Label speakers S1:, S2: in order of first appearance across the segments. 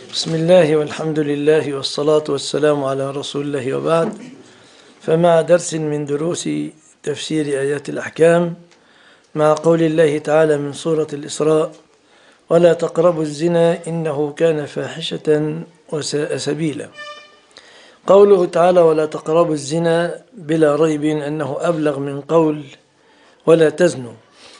S1: بسم الله والحمد لله والصلاة والسلام على رسول الله وبعد. فمع درس من دروس تفسير آيات الأحكام مع قول الله تعالى من سورة الإسراء: ولا تقربوا الزنا إنه كان فاحشة وساء سبيلا. قوله تعالى ولا تقربوا الزنا بلا ريب أنه أبلغ من قول ولا تزنوا،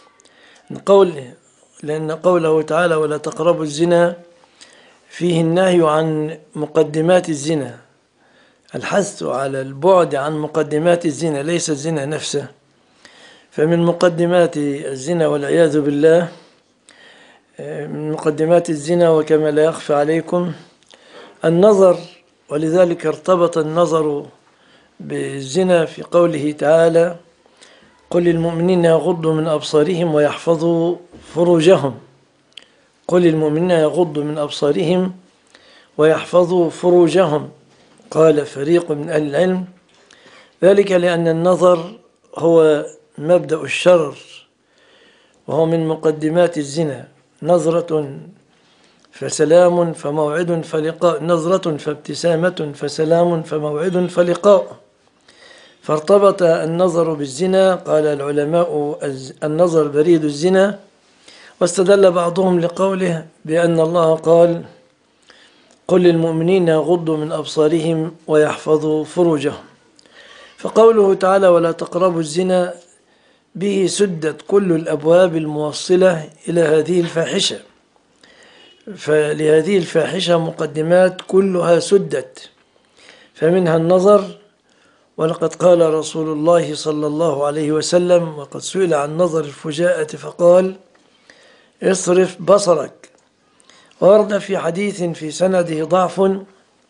S1: لأن قوله تعالى ولا تقربوا الزنا فيه النهي عن مقدمات الزنا، الحث على البعد عن مقدمات الزنا ليس الزنا نفسه. فمن مقدمات الزنا والعياذ بالله، من مقدمات الزنا وكما لا يخفى عليكم النظر، ولذلك ارتبط النظر بالزنا في قوله تعالى قل للمؤمنين يغضوا من أبصارهم ويحفظوا فروجهم. قل للمؤمنين يغضوا من أبصارهم ويحفظوا فروجهم. قال فريق من أهل العلم ذلك لأن النظر هو مبدأ الشر وهو من مقدمات الزنا. نظرة فسلام فموعد فلقاء، نظرة فابتسامة فسلام فموعد فلقاء. فارتبط النظر بالزنا. قال العلماء النظر بريد الزنا، واستدل بعضهم لقوله بأن الله قال قل للمؤمنين يغضوا من أبصارهم ويحفظوا فروجهم. فقوله تعالى ولا تقربوا الزنا به سدت كل الأبواب الموصلة إلى هذه الفاحشة، فلهذه الفاحشة مقدمات كلها سدت، فمنها النظر. ولقد قال رسول الله صلى الله عليه وسلم وقد سئل عن نظر الفجاءة فقال اصرف بصرك. ورد في حديث في سنده ضعف أن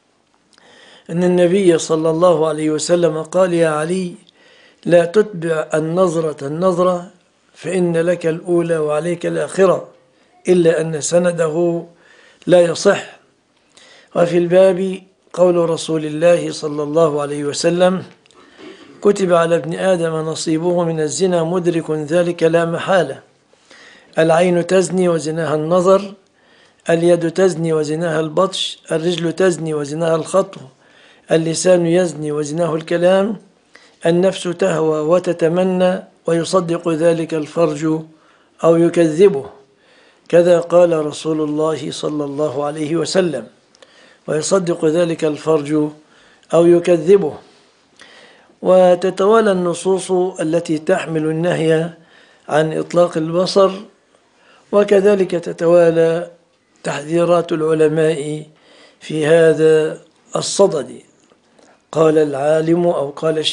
S1: النبي صلى الله عليه وسلم قال يا علي لا تتبع النظرة فإن لك الأولى وعليك الآخرة، إلا أن سنده لا يصح. وفي الباب قول رسول الله صلى الله عليه وسلم كتب على ابن آدم نصيبه من الزنا مدرك ذلك لا محالة. العين تزني وزناها النظر، اليد تزني وزناها البطش، الرجل تزني وزناها الخطو، اللسان يزني وزناه الكلام، النفس تهوى وتتمنى ويصدق ذلك الفرج أو يكذبه. كذا قال رسول الله صلى الله عليه وسلم، ويصدق ذلك الفرج أو يكذبه. وتتوالى النصوص التي تحمل النهي عن إطلاق البصر، وكذلك تتوالى تحذيرات العلماء في هذا الصدد. قال العالم أو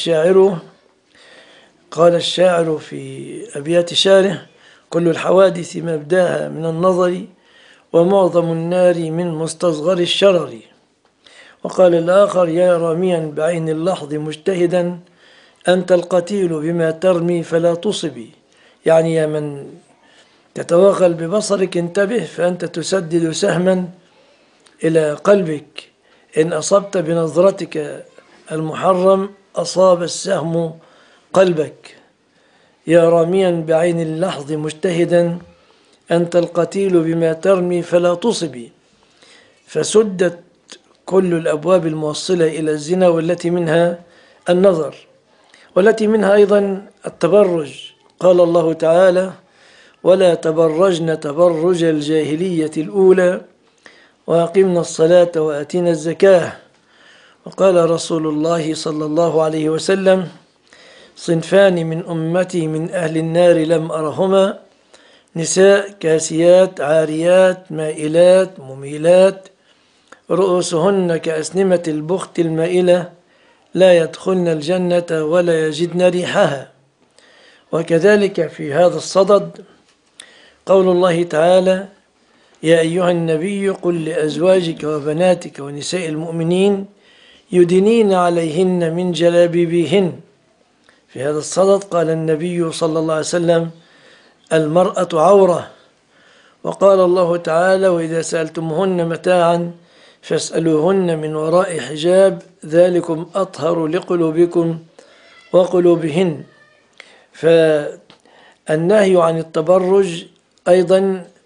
S1: قال الشاعر في أبيات شعره كل الحوادث مبداها من النظر ومعظم النار من مستصغر الشرر. وقال الآخر يا راميا بعين اللحظ مجتهدا أنت القتيل بما ترمي فلا تصبي، يعني يا من تتوغل ببصرك انتبه فأنت تسدد سهما إلى قلبك، إن أصبت بنظرتك المحرم أصاب السهم قلبك. يا راميا بعين اللحظ مجتهدا أنت القتيل بما ترمي فلا تصبي. فسدت كل الأبواب الموصلة إلى الزنا، والتي منها النظر، والتي منها أيضا التبرج. قال الله تعالى ولا تبرجن تبرج الجاهلية الأولى وأقمنا الصلاة وآتينا الزكاة. وقال رسول الله صلى الله عليه وسلم صنفان من أمتي من أهل النار لم أرهما نساء كاسيات عاريات مائلات مميلات رؤوسهن كأسنمة البخت المائلة لا يدخلن الجنة ولا يجدن ريحها. وكذلك في هذا الصدد قول الله تعالى يا أيها النبي قل لأزواجك وبناتك ونساء المؤمنين يدنين عليهن من جلابيبهن. في هذا الصدد قال النبي صلى الله عليه وسلم المرأة عورة. وقال الله تعالى وإذا سألتمهن متاعا فاسألوهن من وراء حجاب ذلكم أطهر لقلوبكم وقلوبهن. فالنهي عن التبرج أيضا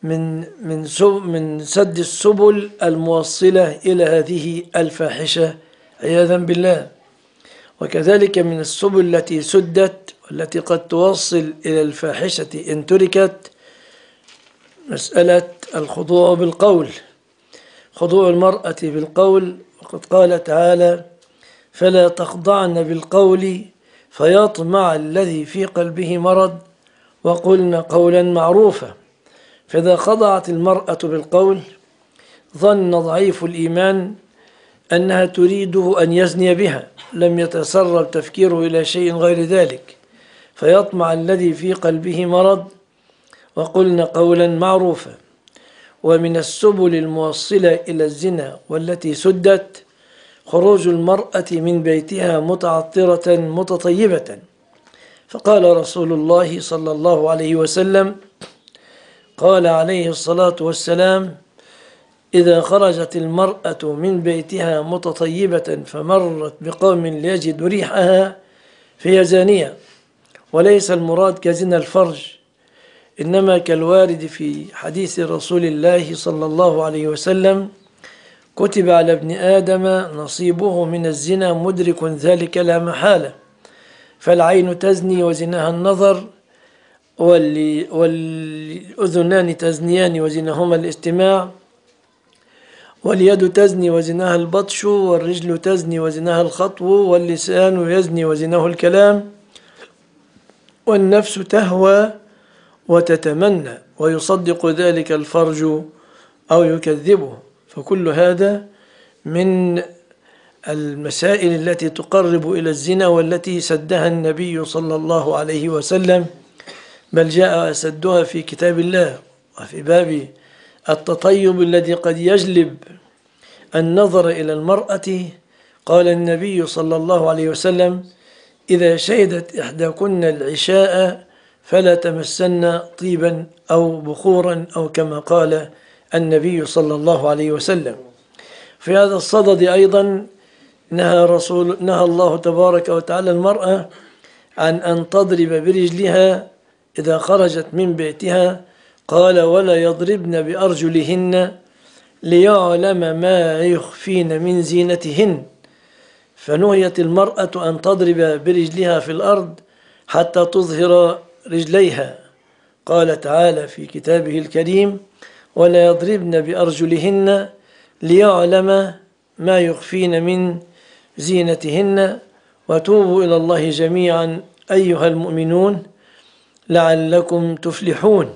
S1: من سد السبل الموصلة إلى هذه الفاحشة عياذا بالله. وكذلك من السبل التي سدت والتي قد توصل إلى الفاحشة إن تركت مسألة الخضوع بالقول، خضوع المرأة بالقول. وقد قال تعالى: فلا تخضعن بالقول فيطمع الذي في قلبه مرض وقلن قولا معروفا. فإذا خضعت المرأة بالقول ظن ضعيف الإيمان أنها تريده أن يزني بها، لم يتسرب تفكيره إلى شيء غير ذلك، فيطمع الذي في قلبه مرض وقلن قولا معروفا. ومن السبل الموصلة إلى الزنا والتي سدت خروج المرأة من بيتها متعطرة متطيبة، فقال رسول الله صلى الله عليه وسلم: قال عليه الصلاة والسلام: إذا خرجت المرأة من بيتها متطيبة فمرت بقوم ليجدوا ريحها فهي زانية. وليس المراد كزنا الفرج، إنما كالوارد في حديث رسول الله صلى الله عليه وسلم: كتب على ابن آدم نصيبه من الزنا مدرك ذلك لا محالة. فالعين تزني وزناها النظر، والأذنان تزنيان وزناهما الاستماع، واليد تزني وزناها البطش، والرجل تزني وزناها الخطو، واللسان يزني وزناه الكلام، والنفس تهوى وتتمنى، ويصدق ذلك الفرج أو يكذبه. فكل هذا من المسائل التي تقرب إلى الزنا والتي سدها النبي صلى الله عليه وسلم، بل جاء سدها في كتاب الله. وفي باب التطيب الذي قد يجلب النظر إلى المرأة قال النبي صلى الله عليه وسلم: إذا شهدت إحداكن العشاء فلا تمسن طيبا أو بخورا، أو كما قال النبي صلى الله عليه وسلم. في هذا الصدد أيضا نهى الله تبارك وتعالى المرأة عن أن تضرب برجلها إذا خرجت من بيتها، قال: ولا يضربن بأرجلهن ليعلم ما يخفين من زينتهن. فنهيت المرأة أن تضرب برجلها في الأرض حتى تظهر رجليها. قال تعالى في كتابه الكريم: ولا يضربن بأرجلهن ليعلم ما يخفين من زينتهن وتوبوا إلى الله جميعا أيها المؤمنون لعلكم تفلحون.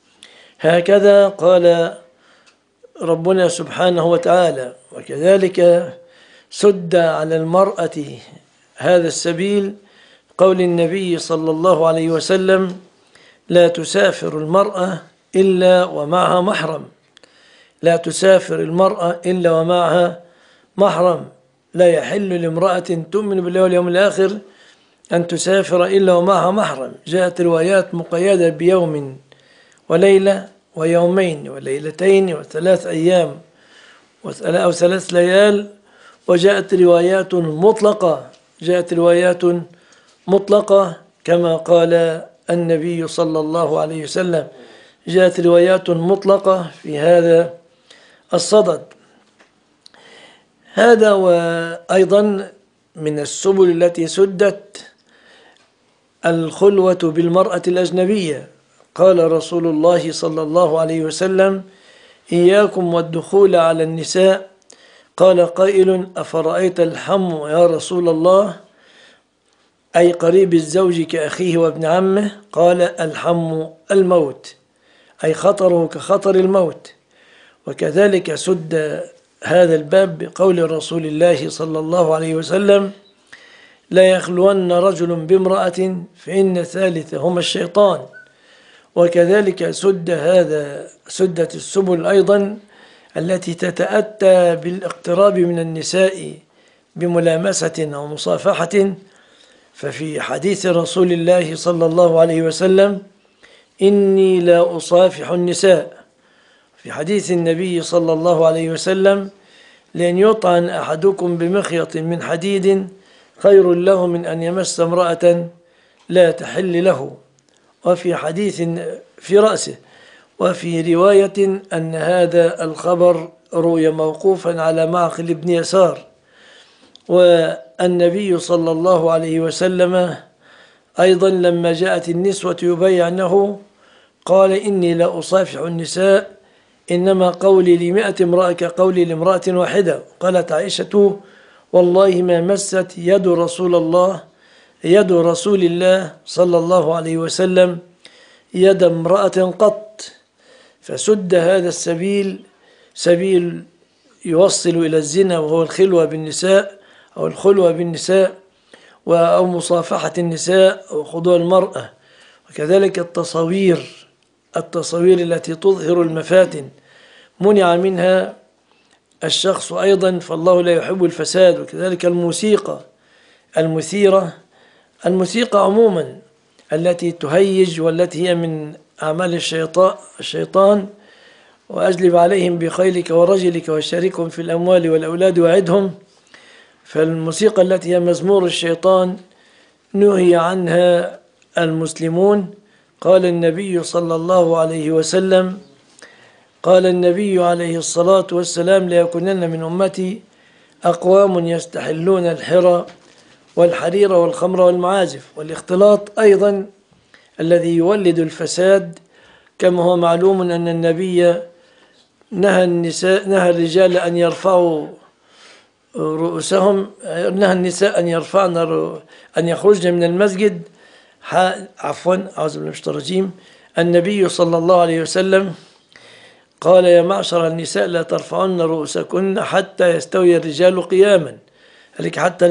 S1: هكذا قال ربنا سبحانه وتعالى. وكذلك سد على المرأة هذا السبيل قول النبي صلى الله عليه وسلم: لا تسافر المرأة إلا ومعها محرم. لا تسافر المرأة إلا ومعها محرم. لا يحل لامرأة تؤمن بالله واليوم الآخر أن تسافر إلا ومعها محرم. جاءت روايات مقيدة بيوم وليلة ويومين وليلتين وثلاث أيام أو 3 ليال. وجاءت روايات مطلقة كما قال النبي صلى الله عليه وسلم. جاءت روايات مطلقة في هذا الصدد. هذا وأيضا من السبل التي سدت الخلوة بالمرأة الأجنبية. قال رسول الله صلى الله عليه وسلم: إياكم والدخول على النساء. قال قائل: أفرأيت الحم يا رسول الله؟ أي قريب الزوج كأخيه وابن عمه. قال: الحم الموت، أي خطره كخطر الموت. وكذلك سد هذا الباب بقول رسول الله صلى الله عليه وسلم: لا يخلون رجل بامرأة فإن ثالثهما الشيطان. وكذلك سدت السبل أيضا التي تتأتى بالاقتراب من النساء بملامسة أو مصافحة. ففي حديث رسول الله صلى الله عليه وسلم: إني لا أصافح النساء. في حديث النبي صلى الله عليه وسلم: لأن يطعن أحدكم بمخيط من حديد خير له من أن يمس امرأة لا تحل له. وفي حديث في رأسه. وفي رواية أن هذا الخبر روي موقوفا على معقل بن يسار. والنبي صلى الله عليه وسلم أيضا لما جاءت النسوة يبايعنه قال: إني لا أصافح النساء، إنما قولي ل100 امرأة كقولي لامرأة واحدة. قالت عائشة: والله ما مست يد رسول الله صلى الله عليه وسلم يد امرأة قط. فسد هذا السبيل، سبيل يوصل إلى الزنا، وهو الخلوة بالنساء أو الخلوة بالنساء أو مصافحة النساء أو خضوع المرأة. وكذلك التصاوير التي تظهر المفاتن منع منها الشخص أيضا، فالله لا يحب الفساد. وكذلك الموسيقى المثيرة، الموسيقى عموما التي تهيج والتي هي من أعمال الشيطان. وأجلب عليهم بخيلك ورجلك وشاركهم في الأموال والأولاد وعدهم. فالموسيقى التي هي مزمور الشيطان نهي عنها المسلمون. قال النبي صلى الله عليه وسلم، قال النبي عليه الصلاة والسلام: ليكونن من أمتي أقوام يستحلون الحرى والحرير والخمر والمعازف. والاختلاط أيضا الذي يولد الفساد، كما هو معلوم أن النبي نهى الرجال أن يرفعوا رؤوسهم، نهى النساء أن يخرجن من المسجد. أعوذ بالله من الشيطان الرجيم. النبي صلى الله عليه وسلم قال: يا معشر النساء لا ترفعن رؤوسكن حتى يستوي الرجال قياما، حتى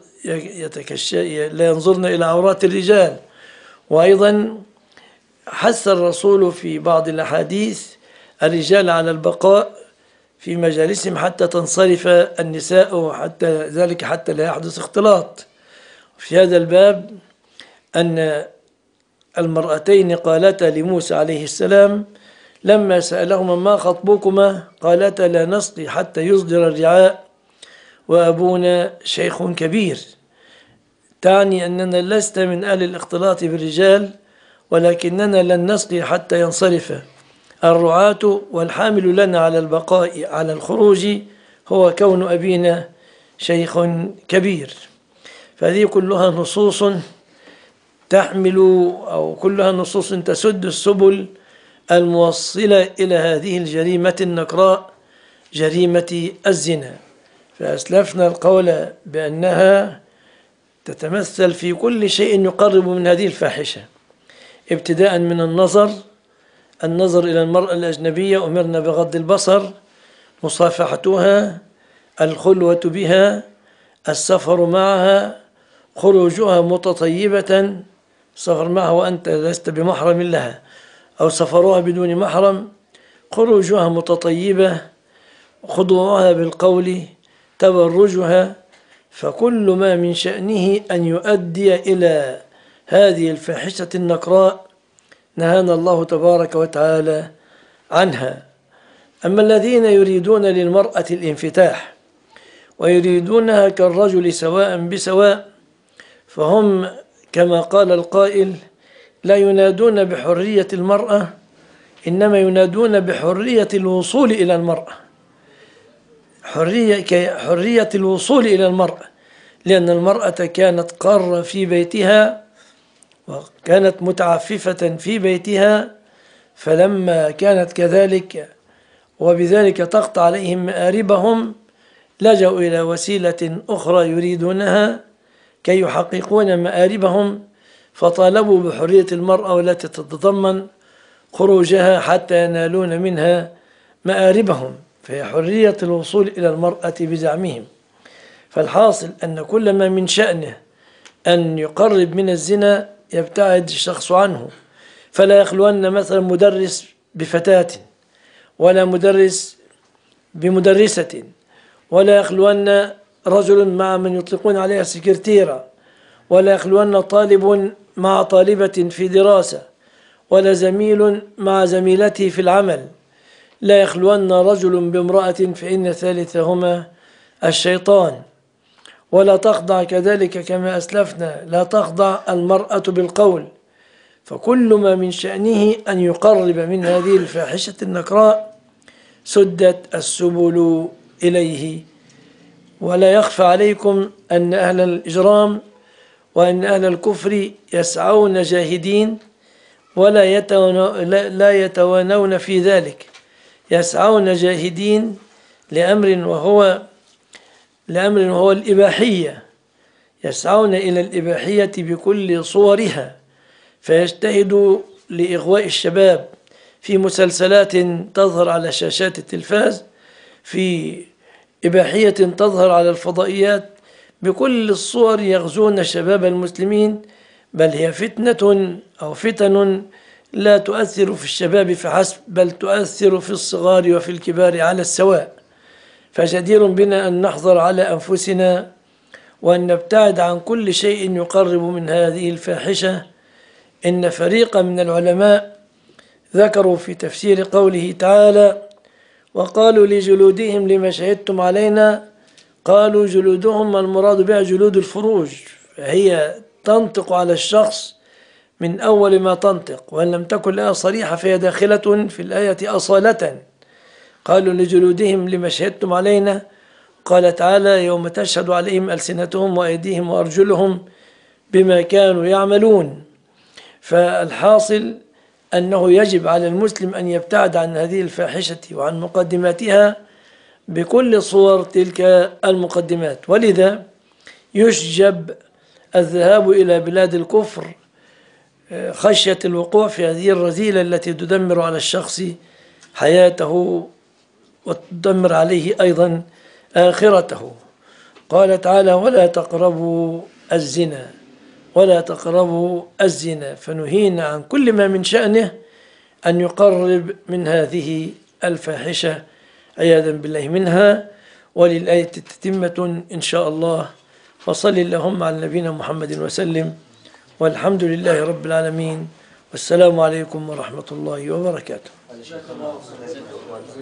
S1: لا ينظرن إلى عورات الرجال. وأيضا حث الرسول في بعض الأحاديث الرجال على البقاء في مجالسهم حتى تنصرف النساء، حتى لا يحدث اختلاط. في هذا الباب أن المرأتين قالتا لموسى عليه السلام لما سألهما: ما خطبكما؟ قالتا: لا نسقي حتى يصدر الرعاء وأبونا شيخ كبير. تعني أننا لست من أهل الاختلاط بالرجال، ولكننا لن نسقي حتى ينصرف الرعاة، والحامل لنا على البقاء على الخروج هو كون أبينا شيخ كبير. فهذه كلها نصوص تحمل، أو كلها نصوص تسد السبل الموصلة إلى هذه الجريمة النكراء، جريمة الزنا. فأسلفنا القول بأنها تتمثل في كل شيء يقرب من هذه الفاحشة، ابتداء من النظر إلى المرأة الأجنبية، أمرنا بغض البصر، مصافحتها، الخلوة بها، السفر معها، خروجها متطيبة، السفر معها وأنت لست بمحرم لها، أو سفرها بدون محرم، خروجها متطيبة، خضوعها بالقول، تبرجها. فكل ما من شأنه أن يؤدي إلى هذه الفاحشة النكراء نهانا الله تبارك وتعالى عنها. أما الذين يريدون للمرأة الانفتاح ويريدونها كالرجل سواء بسواء، فهم كما قال القائل: لا ينادون بحرية المرأة، إنما ينادون بحرية الوصول إلى المرأة، حرية الوصول إلى المرأة، لأن المرأة كانت قارة في بيتها وكانت متعففة في بيتها، فلما كانت كذلك وبذلك تقطع عليهم مآربهم لجأوا إلى وسيلة أخرى يريدونها كي يحققون مآربهم، فطالبوا بحرية المرأة والتي تتضمن خروجها حتى ينالون منها مآربهم، فهي حرية الوصول إلى المرأة بزعمهم. فالحاصل أن كل ما من شأنه أن يقرب من الزنا يبتعد الشخص عنه، فلا يخلون مثلا مدرس بفتاة، ولا مدرس بمدرسة، ولا يخلون رجل مع من يطلقون عليها سكرتيرة، ولا يخلون طالب مع طالبة في دراسة، ولا زميل مع زميلته في العمل، لا يخلون رجل بامرأة فإن ثالثهما الشيطان. ولا تخضع كذلك كما أسلفنا، لا تخضع المرأة بالقول، فكل ما من شأنه أن يقرب من هذه الفاحشة النكراء سدت السبل إليه. ولا يخفى عليكم أن أهل الإجرام وأن أهل الكفر يسعون جاهدين لا يتوانون في ذلك، يسعون جاهدين لأمر وهو الإباحية، يسعون إلى الإباحية بكل صورها، فيجتهدوا لإغواء الشباب في مسلسلات تظهر على شاشات التلفاز، في إباحية تظهر على الفضائيات، بكل الصور يغزون شباب المسلمين. بل هي فتن لا تؤثر في الشباب فحسب، بل تؤثر في الصغار وفي الكبار على السواء. فجدير بنا أن نحذر على أنفسنا وأن نبتعد عن كل شيء يقرب من هذه الفاحشة. إن فريقا من العلماء ذكروا في تفسير قوله تعالى: وقالوا لجلودهم لما شهدتم علينا، قالوا جلودهم المراد بها جلود الفروج، فهي تنطق على الشخص من أول ما تنطق، وإن لم تكن لها صريحة فهي داخلة في الآية أصالة. قالوا لجلودهم لما شهدتم علينا، قال تعالى: يوم تشهد عليهم ألسنتهم وأيديهم وأرجلهم بما كانوا يعملون. فالحاصل أنه يجب على المسلم أن يبتعد عن هذه الفاحشة وعن مقدماتها بكل صور تلك المقدمات. ولذا يشجب الذهاب إلى بلاد الكفر خشية الوقوع في هذه الرذيلة التي تدمر على الشخص حياته وتدمر عليه أيضا آخرته. قال تعالى: ولا تقربوا الزنا، فنهينا عن كل ما من شأنه أن يقرب من هذه الفاحشة عياذا بالله منها. وللآية تتمة إن شاء الله. وصل اللهم على نبينا محمد وسلم، والحمد لله رب العالمين، والسلام عليكم ورحمة الله وبركاته.